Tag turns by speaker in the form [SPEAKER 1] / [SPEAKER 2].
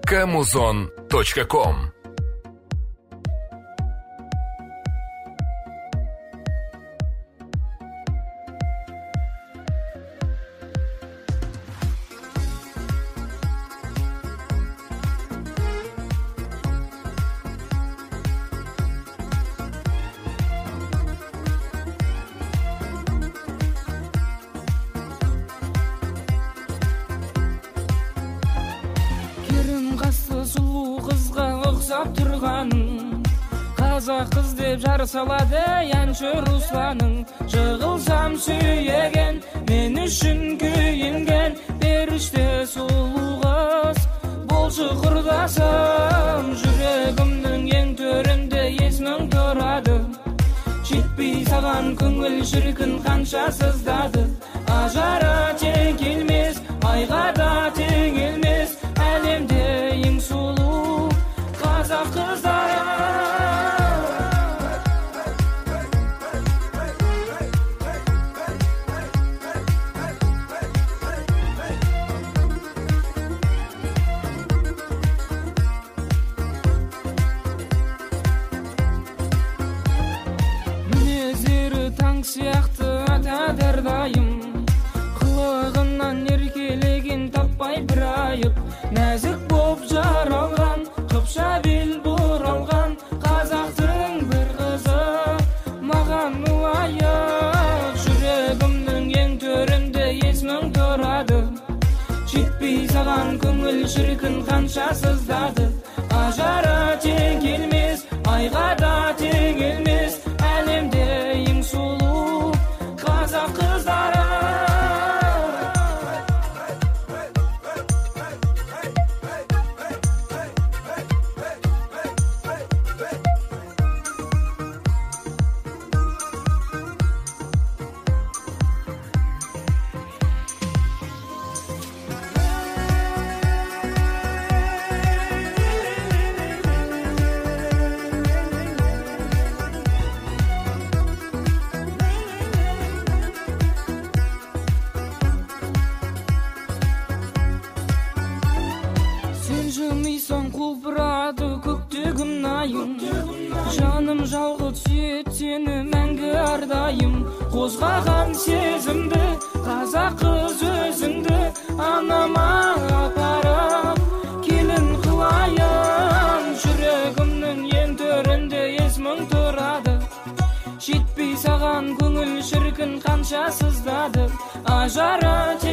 [SPEAKER 1] kamuzon.com.
[SPEAKER 2] Қазақ қыз деп жарысалады әнші Русланың. Жығылсам сүйеген, мен үшін күйінген періште сұлу қыз. Болшы құрдасым, жүрегімнің ең төрінде есмің тұрады. Жетпей саған көңіл шіркін қанша сыздады. Ажары тең келмес, айға да тең келмес, әлемде ең сұлу қазақ қыздары. Сияқты атадырдайым, қылығынан еркелеген таппай бір айып. Нәзік боп жаралған, қыпша бел бұралған қазақтың бір қызы маған лайық. Жүрегімнің ең төрінде есмің тұрады. Жетпей саған көңіл шіркін қанша сыздады. Ажары тең келмес, айға да тең келмес, әлемде ең сұлу қазақ қыздары. Жымисаң құлпырады көктегім айым, жаным жалғыз сүйет сені мәңгі ардайым. Қозғаған сезімді, қазақ қыз өзіңді анама апарып келін қылайын. Жүрегімнің ең төрінде есмің тұрады. Жетпей саған көңіл шіркін қанша сыздады. Ажары